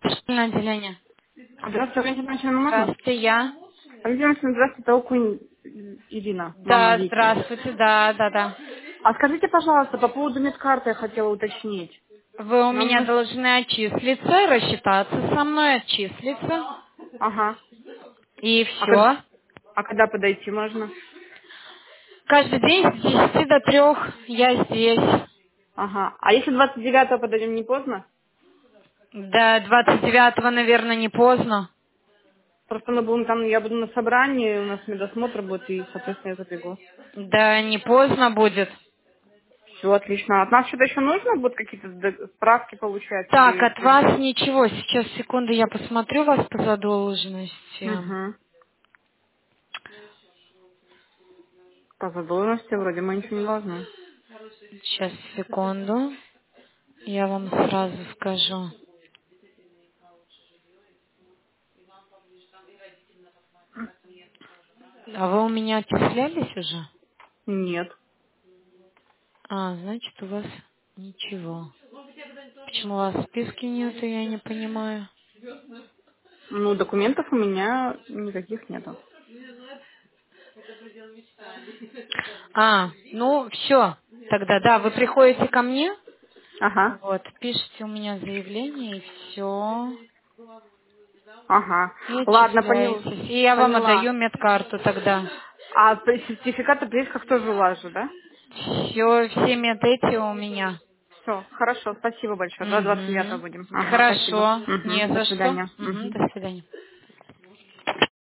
На отделение. Здравствуйте, Валентина Ивановна, можно? Здравствуйте, я. Валентина Ивановна, здравствуйте, это Окунь Ирина, мама Да, Вики. здравствуйте, да. А скажите, пожалуйста, по поводу медкарты я хотела уточнить. Вы у Нам меня нужно... должны отчислиться, рассчитаться со мной, отчислиться. Ага. И А, как- все. а когда подойти можно? Каждый день с 10 до 3 я здесь. Ага. А если 29-го подойдем, не поздно? До 29-го, наверное, не поздно. Просто мы будем там, я буду на собрании, у нас медосмотр будет, и, соответственно, я забегу. Да, не поздно будет. Все, отлично. От нас что-то еще нужно? Будут какие-то справки получать Так, или... от вас ничего. Сейчас, секунду, я посмотрю вас по задолженности. Угу. По задолженности вроде мы ничего не должны. Сейчас, секунду. Я вам сразу скажу. А вы у меня отчислялись уже? Нет. А, значит, у вас ничего. Почему у вас в списке нет, я не понимаю. Ну, документов у меня никаких нету. А, ну, все. Тогда, да, вы приходите ко мне, Ага, вот, пишите у меня заявление, и все. ага. И Ладно, отчисляетесь. И я вам поняла. отдаю медкарту тогда. А сертификат о прививках тоже улажу, да? Все мед эти у меня. Все, хорошо, спасибо большое. До 29 Угу. будем. Ага, спасибо. Хорошо. Не Угу, до за что. свидания. Угу. Угу. До свидания.